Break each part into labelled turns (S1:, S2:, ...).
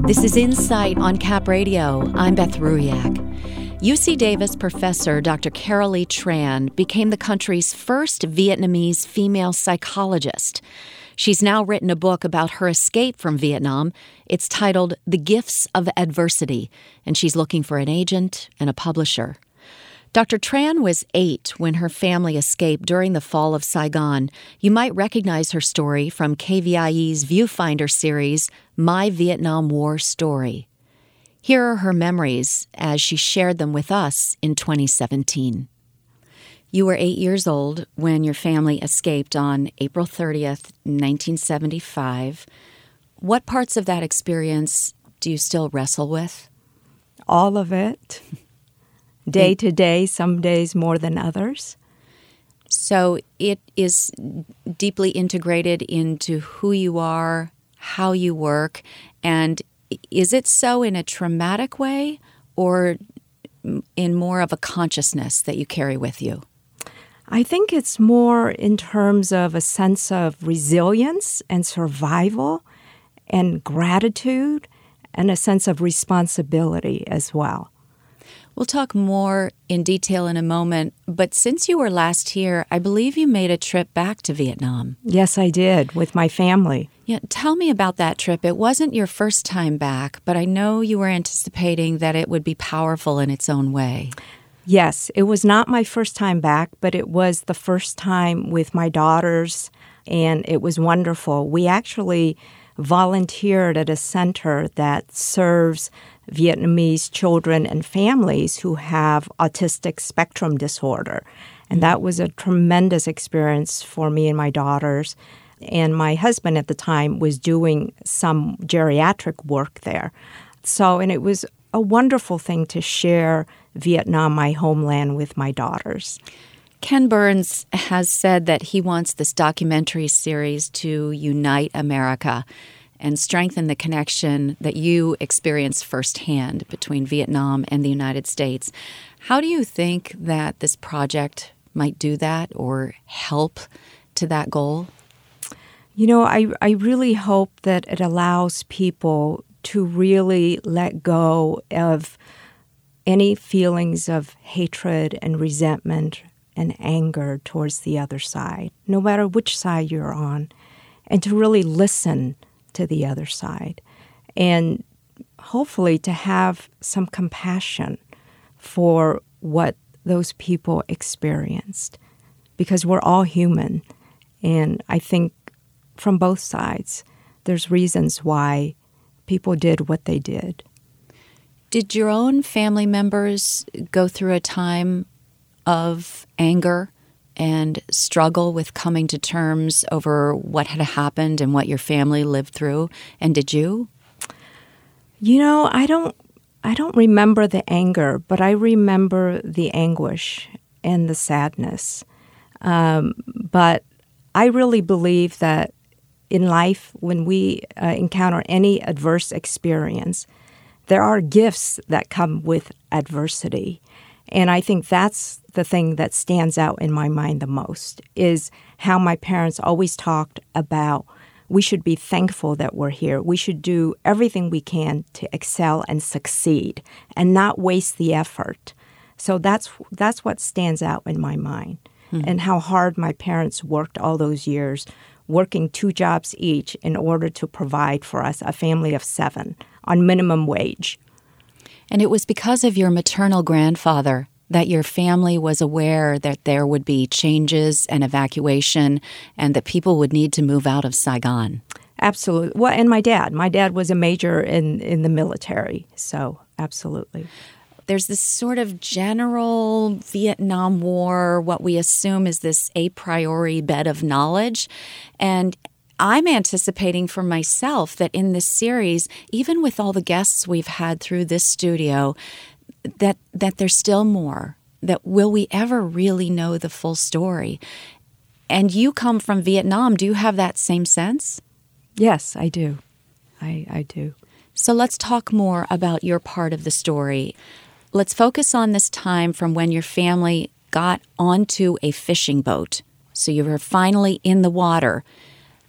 S1: This is Insight on Cap Radio. I'm Beth Ruyak. UC Davis professor Dr. Carolee Tran became the country's first Vietnamese female psychologist. She's now written a book about her escape from Vietnam. It's titled The Gifts of Adversity, and she's looking for an agent and a publisher. Dr. Tran was 8 when her family escaped during the fall of Saigon. You might recognize her story from KVIE's Viewfinder series, My Vietnam War Story. Here are her memories as she shared them with us in 2017. You were 8 years old when your family escaped on April 30th, 1975. What parts of that experience do you still wrestle with?
S2: All of it. Day to day, some days more than others.
S1: So it is deeply integrated into who you are, how you work, and is it so in a traumatic way or in more of a consciousness that you carry with you?
S2: I think it's more in terms of a sense of resilience and survival and gratitude and a sense of responsibility as well.
S1: We'll talk more in detail in a moment, but since you were last here, I believe you made a trip back to Vietnam.
S2: Yes, I did, with my family.
S1: Yeah, tell me about that trip. It wasn't your first time back, but I know you were anticipating that it would be powerful in its own way.
S2: Yes, it was not my first time back, but it was the first time with my daughters, and it was wonderful. We actually volunteered at a center that serves Vietnamese children and families who have autistic spectrum disorder. And that was a tremendous experience for me and my daughters. And my husband at the time was doing some geriatric work there. And it was a wonderful thing to share Vietnam, my homeland, with my daughters.
S1: Ken Burns has said that he wants this documentary series to unite America and strengthen the connection that you experienced firsthand between Vietnam and the United States. How do you think that this project might do that or help to that goal?
S2: You know, I really hope that it allows people to really let go of any feelings of hatred and resentment and anger towards the other side, no matter which side you're on, and to really listen to the other side, and hopefully to have some compassion for what those people experienced, because we're all human. And I think from both sides, there's reasons why people did what they did.
S1: Did your own family members go through a time of anger and struggle with coming to terms over what had happened and what your family lived through? And did you?
S2: You know, I don't remember the anger, but I remember the anguish and the sadness. But I really believe that in life, when we encounter any adverse experience, there are gifts that come with adversity. And I think that's the thing that stands out in my mind the most, is how my parents always talked about we should be thankful that we're here. We should do everything we can to excel and succeed and not waste the effort. So that's what stands out in my mind, and how hard my parents worked all those years, working 2 jobs each in order to provide for us, a family of 7, on minimum wage.
S1: And it was because of your maternal grandfather that your family was aware that there would be changes and evacuation and that people would need to move out of Saigon.
S2: Absolutely. Well, and my dad was a major in the military, so absolutely.
S1: There's this sort of general Vietnam War, what we assume is this a priori bed of knowledge. And I'm anticipating for myself that in this series, even with all the guests we've had through this studio, that there's still more. That will we ever really know the full story? And you come from Vietnam. Do you have that same sense?
S2: Yes, I do. I do.
S1: So let's talk more about your part of the story. Let's focus on this time from when your family got onto a fishing boat. So you were finally in the water.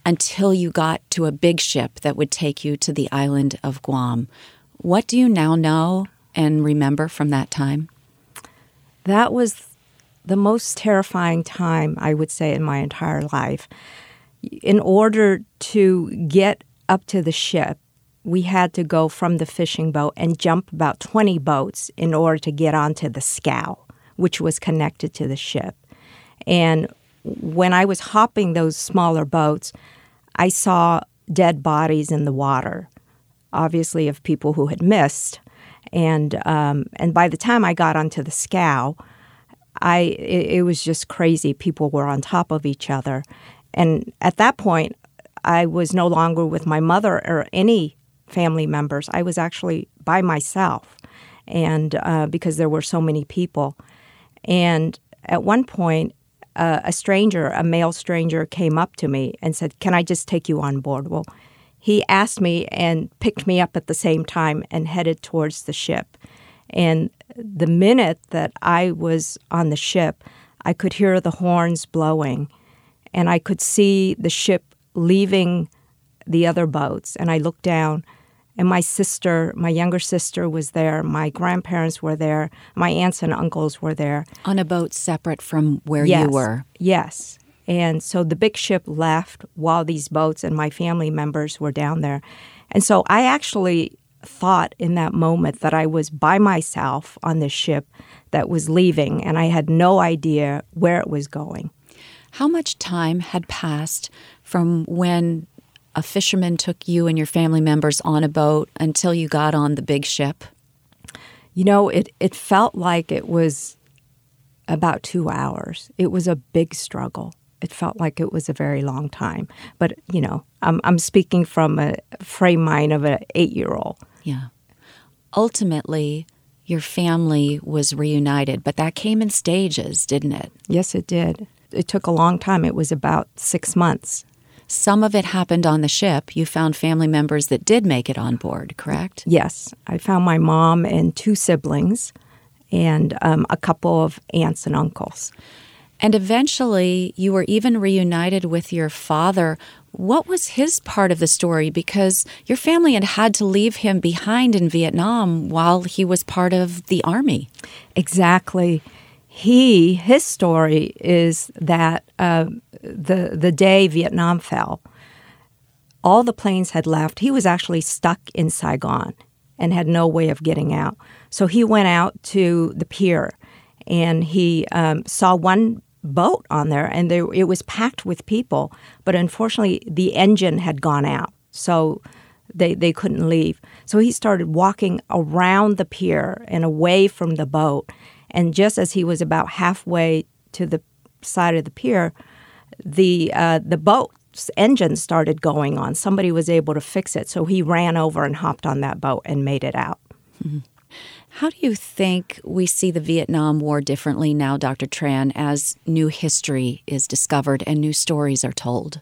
S1: until you got to a big ship that would take you to the island of Guam. What do you now know and remember from that time?
S2: That was the most terrifying time, I would say, in my entire life. In order to get up to the ship, we had to go from the fishing boat and jump about 20 boats in order to get onto the scow, which was connected to the ship. And when I was hopping those smaller boats, I saw dead bodies in the water, obviously of people who had missed. And by the time I got onto the scow, it was just crazy. People were on top of each other. And at that point, I was no longer with my mother or any family members. I was actually by myself, and because there were so many people. And at one point, a male stranger, came up to me and said, "Can I just take you on board?" Well, he asked me and picked me up at the same time and headed towards the ship. And the minute that I was on the ship, I could hear the horns blowing, and I could see the ship leaving the other boats. And I looked down, and my younger sister was there, my grandparents were there, my aunts and uncles were there.
S1: On a boat separate from where you were?
S2: Yes. And so the big ship left while these boats and my family members were down there. And so I actually thought in that moment that I was by myself on this ship that was leaving, and I had no idea where it was going.
S1: How much time had passed from when a fisherman took you and your family members on a boat until you got on the big ship?
S2: You know, it felt like it was about 2 hours. It was a big struggle. It felt like it was a very long time. But, you know, I'm speaking from a frame mind of an 8-year-old.
S1: Yeah. Ultimately, your family was reunited, but that came in stages, didn't it?
S2: Yes, it did. It took a long time. It was about 6 months.
S1: Some of it happened on the ship. You found family members that did make it on board, correct?
S2: Yes. I found my mom and 2 siblings and a couple of aunts and uncles.
S1: And eventually, you were even reunited with your father. What was his part of the story? Because your family had to leave him behind in Vietnam while he was part of the Army.
S2: Exactly. His story is that the day Vietnam fell, all the planes had left. He was actually stuck in Saigon and had no way of getting out. So he went out to the pier, and he saw one boat on there, and it was packed with people. But unfortunately, the engine had gone out, so they couldn't leave. So he started walking around the pier and away from the boat. And just as he was about halfway to the side of the pier, the boat's engine started going on. Somebody was able to fix it, so he ran over and hopped on that boat and made it out.
S1: Mm-hmm. How do you think we see the Vietnam War differently now, Dr. Tran, as new history is discovered and new stories are told?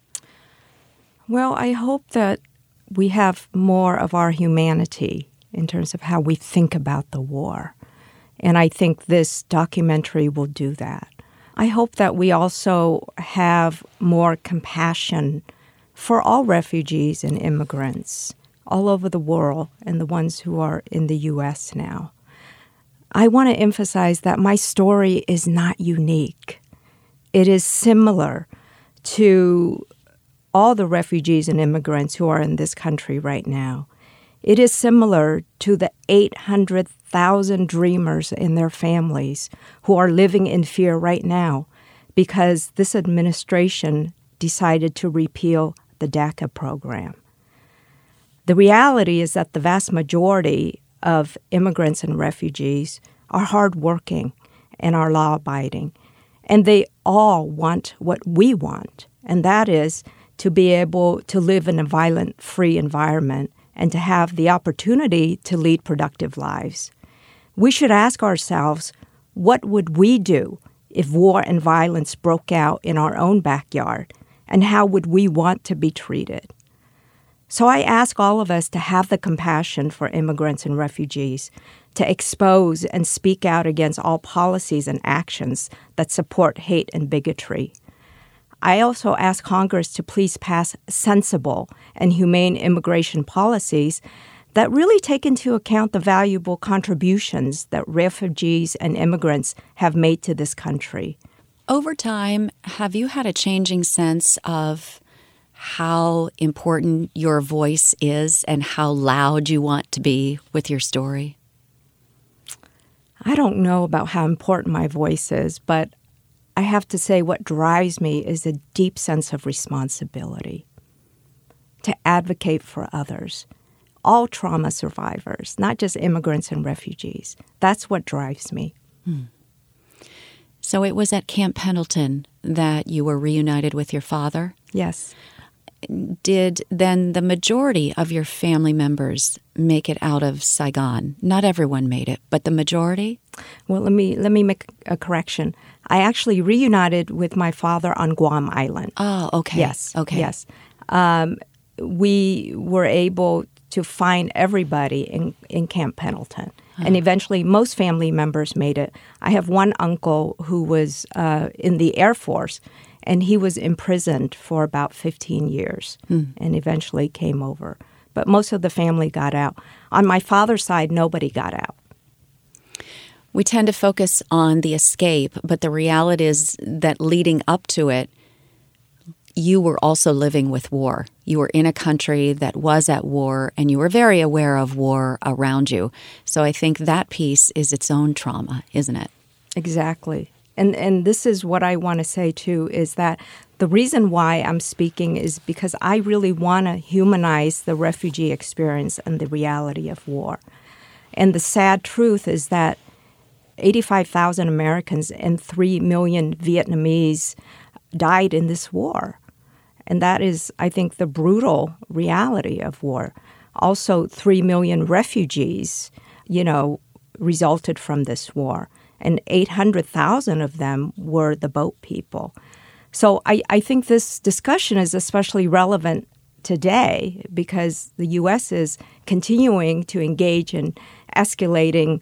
S2: Well, I hope that we have more of our humanity in terms of how we think about the war. And I think this documentary will do that. I hope that we also have more compassion for all refugees and immigrants all over the world and the ones who are in the U.S. now. I want to emphasize that my story is not unique. It is similar to all the refugees and immigrants who are in this country right now. It is similar to the 800,000 dreamers and their families who are living in fear right now because this administration decided to repeal the DACA program. The reality is that the vast majority of immigrants and refugees are hardworking and are law-abiding, and they all want what we want, and that is to be able to live in a violent-free environment and to have the opportunity to lead productive lives. We should ask ourselves, what would we do if war and violence broke out in our own backyard, and how would we want to be treated? So I ask all of us to have the compassion for immigrants and refugees, to expose and speak out against all policies and actions that support hate and bigotry. I also asked Congress to please pass sensible and humane immigration policies that really take into account the valuable contributions that refugees and immigrants have made to this country.
S1: Over time, have you had a changing sense of how important your voice is and how loud you want to be with your story?
S2: I don't know about how important my voice is, but I have to say what drives me is a deep sense of responsibility to advocate for others, all trauma survivors, not just immigrants and refugees. That's what drives me.
S1: So it was at Camp Pendleton that you were reunited with your father?
S2: Yes.
S1: Did then the majority of your family members make it out of Saigon? Not everyone made it, but the majority?
S2: Well, let me make a correction. I actually reunited with my father on Guam Island.
S1: Oh, okay.
S2: Yes.
S1: Okay.
S2: Yes. We were able to find everybody in Camp Pendleton. And eventually, most family members made it. I have one uncle who was in the Air Force, and he was imprisoned for about 15 years and eventually came over. But most of the family got out. On my father's side, nobody got out.
S1: We tend to focus on the escape, but the reality is that leading up to it, you were also living with war. You were in a country that was at war, and you were very aware of war around you. So I think that piece is its own trauma, isn't it?
S2: Exactly. And this is what I want to say, too, is that the reason why I'm speaking is because I really want to humanize the refugee experience and the reality of war. And the sad truth is that 85,000 Americans and 3 million Vietnamese died in this war. And that is, I think, the brutal reality of war. Also, 3 million refugees, resulted from this war. And 800,000 of them were the boat people. So I think this discussion is especially relevant today because the U.S. is continuing to engage in escalating,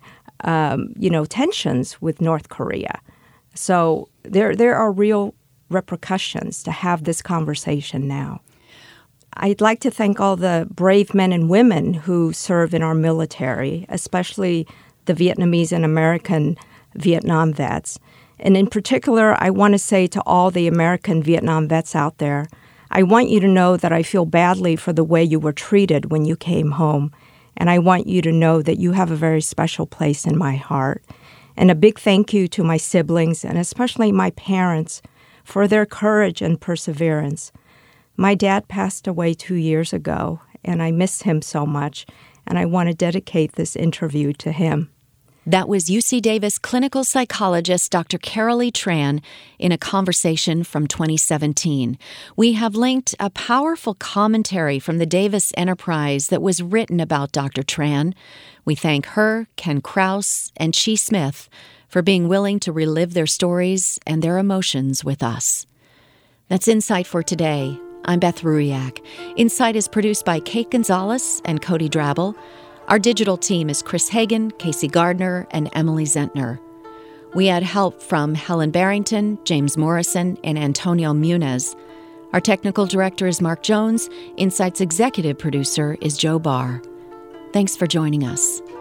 S2: tensions with North Korea. So there are real repercussions to have this conversation now. I'd like to thank all the brave men and women who serve in our military, especially the Vietnamese and American Vietnam vets. And in particular, I want to say to all the American Vietnam vets out there, I want you to know that I feel badly for the way you were treated when you came home. And I want you to know that you have a very special place in my heart. And a big thank you to my siblings and especially my parents for their courage and perseverance. My dad passed away 2 years ago, and I miss him so much, and I want to dedicate this interview to him.
S1: That was UC Davis clinical psychologist Dr. Carolee Tran in a conversation from 2017. We have linked a powerful commentary from the Davis Enterprise that was written about Dr. Tran. We thank her, Ken Krause, and Chi Smith for being willing to relive their stories and their emotions with us. That's Insight for today. I'm Beth Ruiak. Insight is produced by Kate Gonzalez and Cody Drabble. Our digital team is Chris Hagan, Casey Gardner, and Emily Zentner. We had help from Helen Barrington, James Morrison, and Antonio Muniz. Our technical director is Mark Jones. Insight's executive producer is Joe Barr. Thanks for joining us.